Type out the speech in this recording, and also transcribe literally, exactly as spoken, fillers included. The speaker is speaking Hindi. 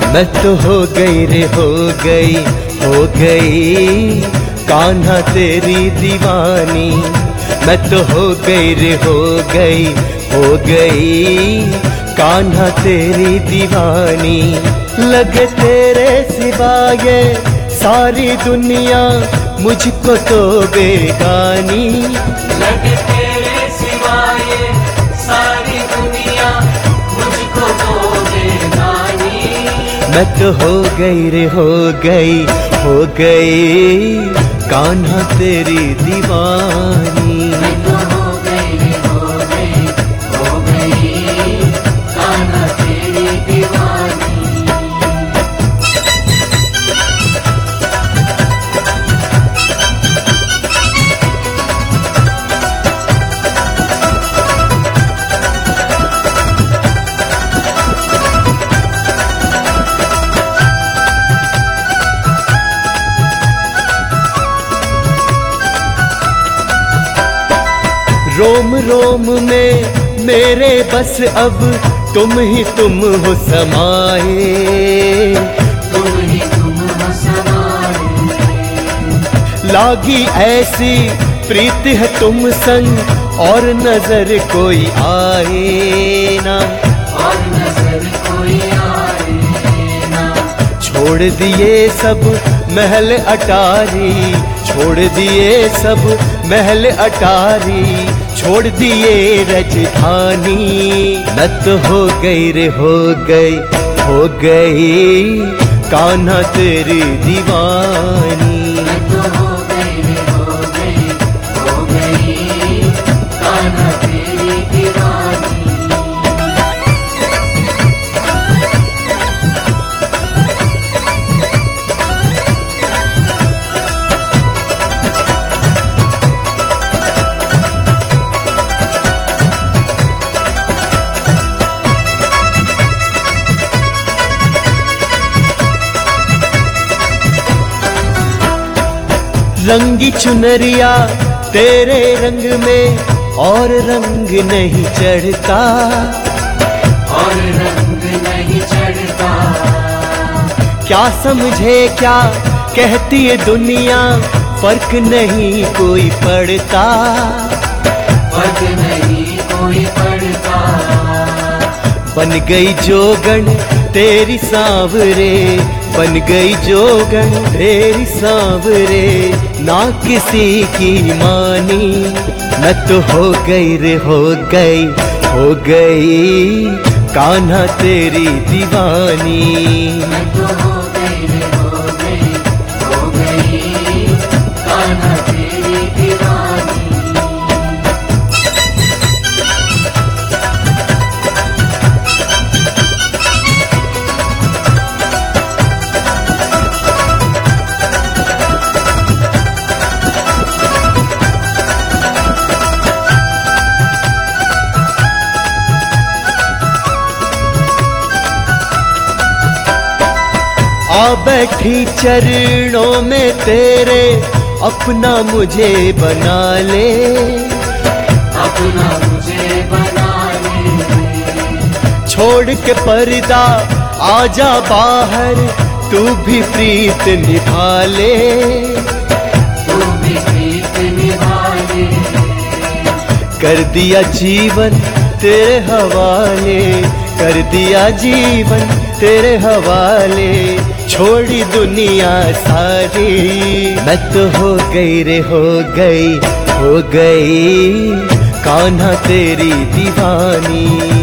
मैं तो हो गई रे हो गई हो गई कान्हा तेरी दीवानी। मैं तो हो गई रे हो गई हो गई कान्हा तेरी दीवानी। लगे तेरे सिवा ये सारी दुनिया मुझको तो बेगानी। लगे तेरे सिवा ये सारी दुनिया मुझको तो बेगानी। मैं तो हो गई रे हो गई हो गई कान्हा तेरी दीवानी। मैं तो हो गई रे हो गई हो गई कान्हा तेरी दीवानी। रोम रोम में मेरे बस अब तुम ही तुम हो समाए। तुम ही तुम हो समाए। लागी ऐसी प्रीत है तुम संग और नजर कोई आए ना। और नजर कोई आए ना। छोड़ दिए सब महल अटारी छोड़ दिए सब महल अटारी छोड़ दिए राजधानी। मैं तो हो गई रे हो गई हो गई कान्हा तेरी दीवानी। मैं तो हो गई रे हो गई हो गई कान्हा तेरी दीवानी। रंगी चुनरिया तेरे रंग में और रंग नहीं चढ़ता। और रंग नहीं चढ़ता। क्या समझे क्या कहती है दुनिया फर्क नहीं कोई पड़ता। फर्क नहीं कोई पड़ता। बन गई जोगन तेरी सांवरे बन गई जोगन तेरी सांवरे ना किसी की मानी। मैं तो हो गई रे हो गई हो गई कान्हा तेरी दीवानी। मैं तो हो गई रे हो गई हो गई कान्हा तेरी दीवानी। आ बैठी चरणों में तेरे अपना मुझे बना ले। अपना मुझे बना ले। छोड़ के पर्दा आजा बाहर तू भी प्रीत निभा ले। तू भी प्रीत निभा ले। कर दिया जीवन तेरे हवाले कर दिया जीवन तेरे हवाले छोड़ी दुनिया सारी। मैं तो हो गई रे हो गई हो गई कान्हा तेरी दीवानी।